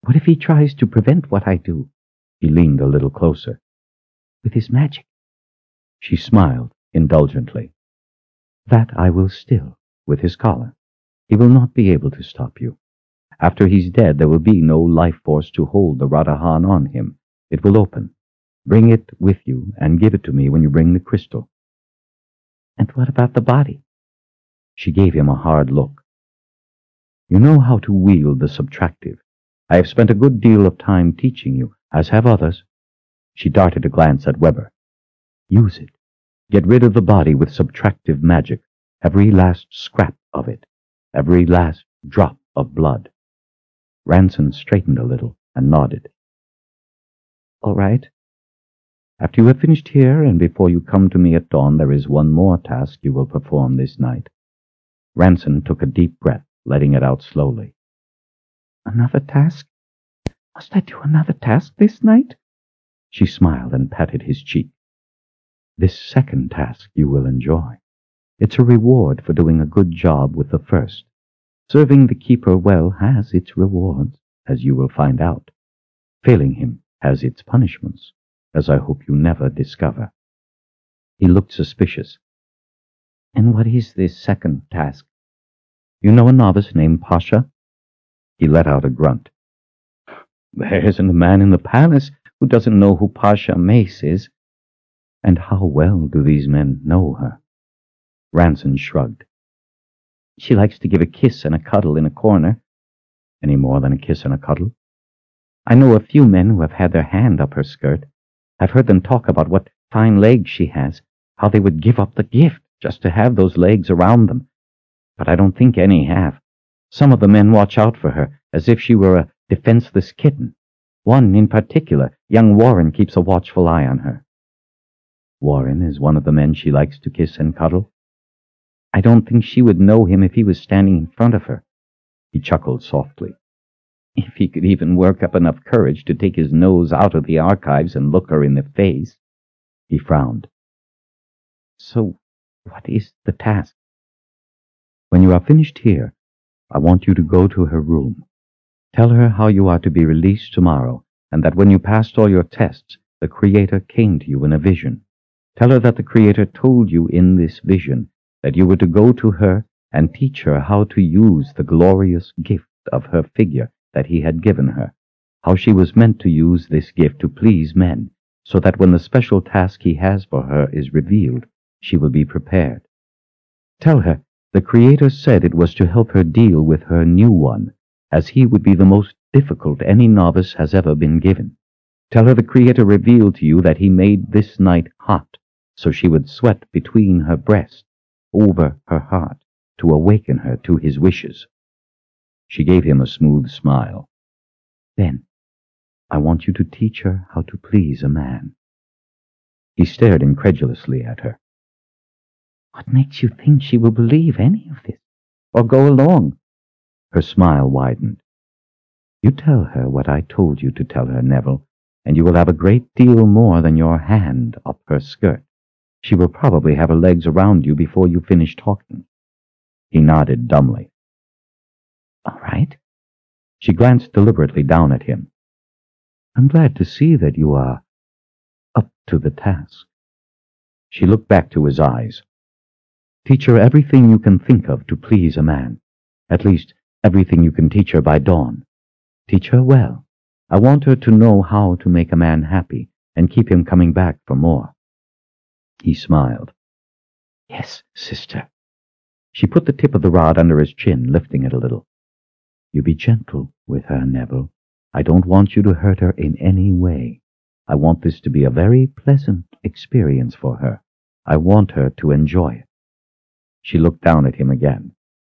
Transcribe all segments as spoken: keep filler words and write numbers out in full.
What if he tries to prevent what I do? He leaned a little closer. With his magic. She smiled indulgently. That I will still, with his collar. He will not be able to stop you. After he's dead, there will be no life force to hold the Radahan on him. It will open. Bring it with you and give it to me when you bring the crystal. And what about the body? She gave him a hard look. You know how to wield the subtractive. I have spent a good deal of time teaching you, as have others. She darted a glance at Weber. Use it. Get rid of the body with subtractive magic, every last scrap of it, every last drop of blood. Ranson straightened a little and nodded. All right. After you have finished here and before you come to me at dawn, there is one more task you will perform this night. Ranson took a deep breath, letting it out slowly. Another task? Must I do another task this night? She smiled and patted his cheek. This second task you will enjoy. It's a reward for doing a good job with the first. Serving the keeper well has its rewards, as you will find out. Failing him has its punishments, as I hope you never discover. He looked suspicious. And what is this second task? You know a novice named Pasha? He let out a grunt. There isn't a man in the palace who doesn't know who Pasha Mace is. And how well do these men know her? Ranson shrugged. She likes to give a kiss and a cuddle in a corner. Any more than a kiss and a cuddle? I know a few men who have had their hand up her skirt. I've heard them talk about what fine legs she has, how they would give up the gift just to have those legs around them. But I don't think any have. Some of the men watch out for her as if she were a defenseless kitten. One in particular, young Warren, keeps a watchful eye on her. Warren is one of the men she likes to kiss and cuddle. I don't think she would know him if he was standing in front of her. He chuckled softly. If he could even work up enough courage to take his nose out of the archives and look her in the face. He frowned. So, what is the task? When you are finished here, I want you to go to her room. Tell her how you are to be released tomorrow, and that when you passed all your tests, the Creator came to you in a vision. Tell her that the Creator told you in this vision that you were to go to her and teach her how to use the glorious gift of her figure that he had given her, how she was meant to use this gift to please men, so that when the special task he has for her is revealed, she will be prepared. Tell her the Creator said it was to help her deal with her new one, as he would be the most difficult any novice has ever been given. Tell her the Creator revealed to you that he made this night hot, so she would sweat between her breasts, over her heart, to awaken her to his wishes. She gave him a smooth smile. Then, I want you to teach her how to please a man. He stared incredulously at her. What makes you think she will believe any of this, or go along? Her smile widened. You tell her what I told you to tell her, Neville, and you will have a great deal more than your hand up her skirt. She will probably have her legs around you before you finish talking. He nodded dumbly. All right. She glanced deliberately down at him. I'm glad to see that you are up to the task. She looked back to his eyes. Teach her everything you can think of to please a man. At least, everything you can teach her by dawn. Teach her well. I want her to know how to make a man happy and keep him coming back for more. He smiled. Yes, sister. She put the tip of the rod under his chin, lifting it a little. You be gentle with her, Neville. I don't want you to hurt her in any way. I want this to be a very pleasant experience for her. I want her to enjoy it. She looked down at him again.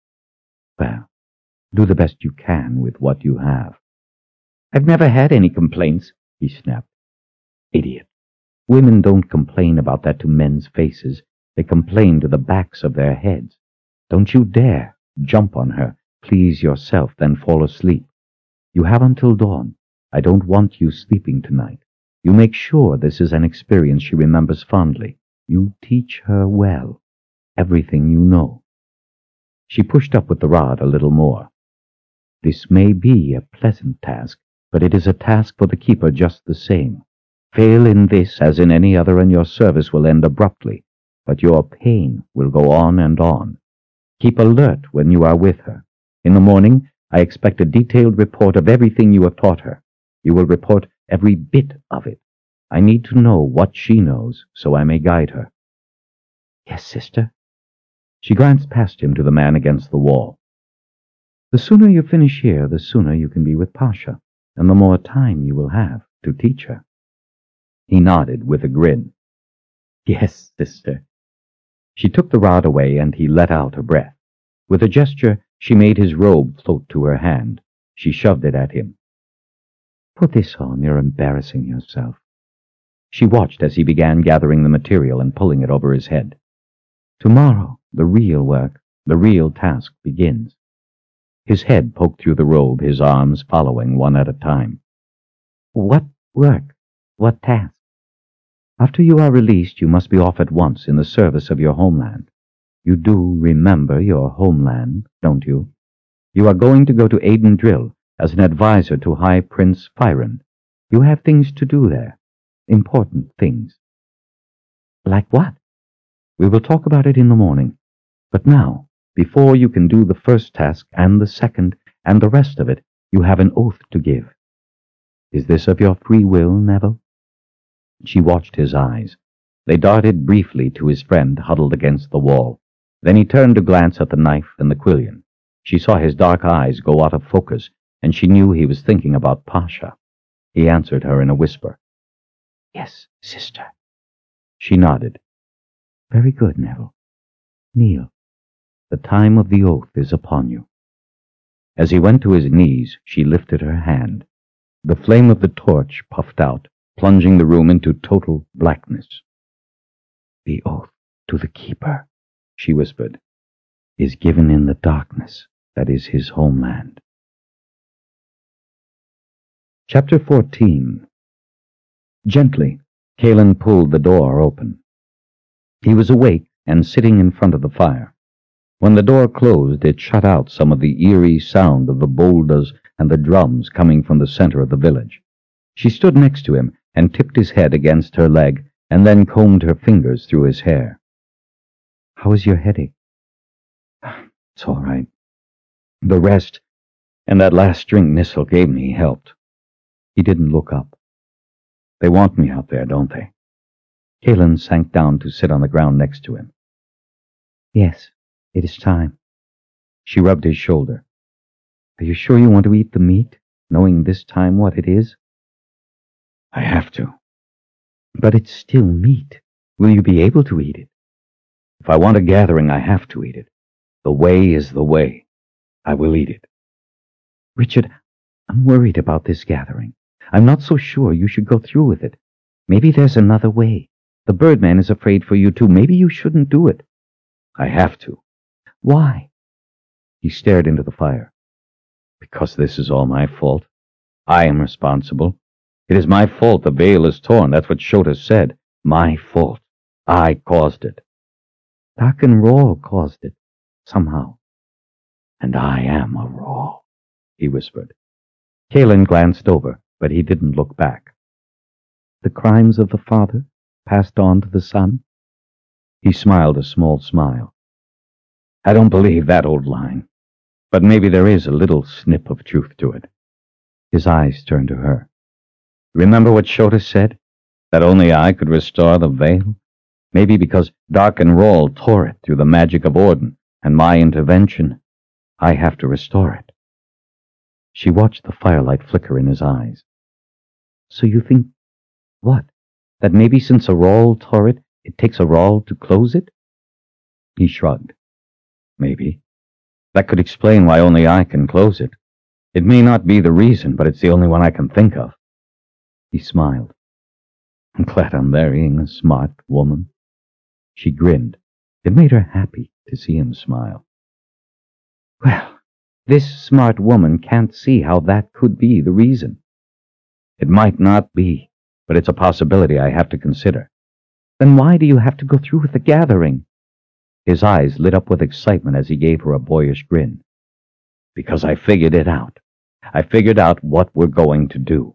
Well, do the best you can with what you have. I've never had any complaints, he snapped. Idiot. Women don't complain about that to men's faces. They complain to the backs of their heads. Don't you dare jump on her, please yourself, then fall asleep. You have until dawn. I don't want you sleeping tonight. You make sure this is an experience she remembers fondly. You teach her well, everything you know. She pushed up with the rod a little more. This may be a pleasant task, but it is a task for the keeper just the same. Fail in this as in any other, and your service will end abruptly, but your pain will go on and on. Keep alert when you are with her. In the morning, I expect a detailed report of everything you have taught her. You will report every bit of it. I need to know what she knows, so I may guide her." "Yes, sister." She glanced past him to the man against the wall. "The sooner you finish here, the sooner you can be with Pasha, and the more time you will have to teach her." He nodded with a grin. "Yes, sister." She took the rod away, and he let out a breath. With a gesture, she made his robe float to her hand. She shoved it at him. "Put this on, you're embarrassing yourself." She watched as he began gathering the material and pulling it over his head. "Tomorrow, the real work, the real task begins." His head poked through the robe, his arms following one at a time. "What work? What task?" "After you are released, you must be off at once in the service of your homeland. You do remember your homeland, don't you? You are going to go to Aden Drill as an advisor to High Prince Firen. You have things to do there. Important things." "Like what?" "We will talk about it in the morning. But now, before you can do the first task and the second and the rest of it, you have an oath to give. Is this of your free will, Neville?" She watched his eyes. They darted briefly to his friend huddled against the wall. Then he turned to glance at the knife and the quillion. She saw his dark eyes go out of focus, and she knew he was thinking about Pasha. He answered her in a whisper. "Yes, sister." She nodded. "Very good, Neville. Kneel. The time of the oath is upon you." As he went to his knees, she lifted her hand. The flame of the torch puffed out, plunging the room into total blackness. "The oath to the keeper," she whispered, "is given in the darkness that is his homeland." Chapter fourteen. Gently, Kalen pulled the door open. He was awake and sitting in front of the fire. When the door closed, it shut out some of the eerie sound of the boldas and the drums coming from the center of the village. She stood next to him and tipped his head against her leg, and then combed her fingers through his hair. "How is your headache?" "It's all right. The rest and that last drink Nissel gave me helped." He didn't look up. "They want me out there, don't they?" Kalen sank down to sit on the ground next to him. "Yes, it is time." She rubbed his shoulder. "Are you sure you want to eat the meat, knowing this time what it is?" "I have to." "But it's still meat. Will you be able to eat it?" "If I want a gathering, I have to eat it. The way is the way. I will eat it." "Richard, I'm worried about this gathering. I'm not so sure you should go through with it. Maybe there's another way. The Birdman is afraid for you too. Maybe you shouldn't do it." "I have to." "Why?" He stared into the fire. "Because this is all my fault. I am responsible. It is my fault the veil is torn. That's what Shota said. My fault. I caused it." "Darken Rawl caused it, somehow." "And I am a Rawl," he whispered. Kalen glanced over, but he didn't look back. "The crimes of the father passed on to the son?" He smiled a small smile. "I don't believe that old line, but maybe there is a little snip of truth to it." His eyes turned to her. "Remember what Shota said? That only I could restore the veil? Maybe because Darken Rawl tore it through the magic of Orden, and my intervention, I have to restore it." She watched the firelight flicker in his eyes. "So you think, what? That maybe since a Rawl tore it, it takes a Rawl to close it?" He shrugged. "Maybe. That could explain why only I can close it. It may not be the reason, but it's the only one I can think of." He smiled. "I'm glad I'm marrying a smart woman." She grinned. It made her happy to see him smile. "Well, this smart woman can't see how that could be the reason." "It might not be, but it's a possibility I have to consider." "Then why do you have to go through with the gathering?" His eyes lit up with excitement as he gave her a boyish grin. "Because I figured it out. I figured out what we're going to do.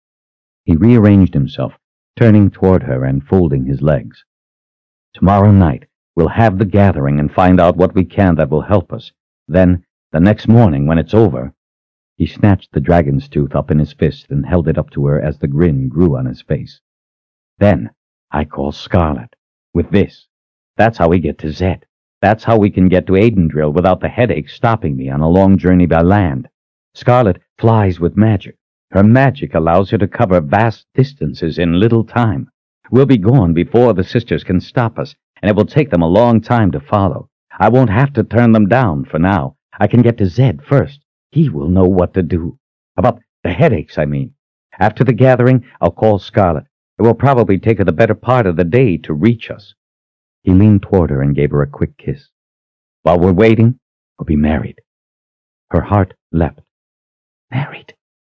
He rearranged himself, turning toward her and folding his legs. Tomorrow night, we'll have the gathering and find out what we can that will help us. Then, the next morning, when it's over... He snatched the dragon's tooth up in his fist and held it up to her as the grin grew on his face. Then, I call Scarlet. With this. That's how we get to Zed. That's how we can get to Aidendrill without the headache stopping me on a long journey by land. Scarlet flies with magic. Her magic allows her to cover vast distances in little time. We'll be gone before the sisters can stop us, and it will take them a long time to follow. I won't have to turn them down for now. I can get to Zed first. He will know what to do. About the headaches, I mean. After the gathering, I'll call Scarlet. It will probably take her the better part of the day to reach us. He leaned toward her and gave her a quick kiss. While we're waiting, we'll be married. Her heart leapt. Married?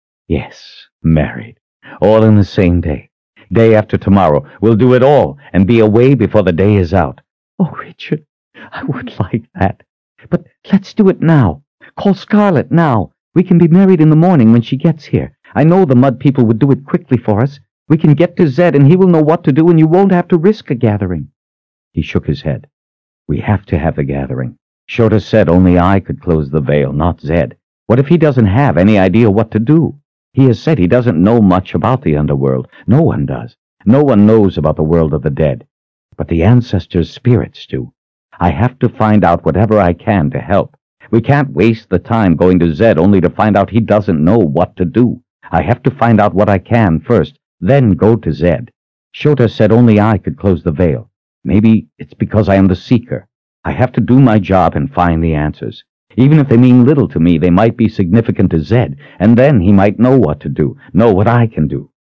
Yes, married. All in the same day. Day after tomorrow. We'll do it all and be away before the day is out. Oh, Richard, I would like that. But let's do it now. Call Scarlet now. We can be married in the morning when she gets here. I know the mud people would do it quickly for us. We can get to Zed and he will know what to do and you won't have to risk a gathering. He shook his head. We have to have the gathering. Shota said only I could close the veil, not Zed. What if he doesn't have any idea what to do? He has said he doesn't know much about the underworld. No one does. No one knows about the world of the dead. But the ancestors' spirits do. I have to find out whatever I can to help. We can't waste the time going to Zed only to find out he doesn't know what to do. I have to find out what I can first, then go to Zed. Shota said only I could close the veil. Maybe it's because I am the seeker. I have to do my job and find the answers. Even if they mean little to me, they might be significant to Zed, and then he might know what to do, know what I can do.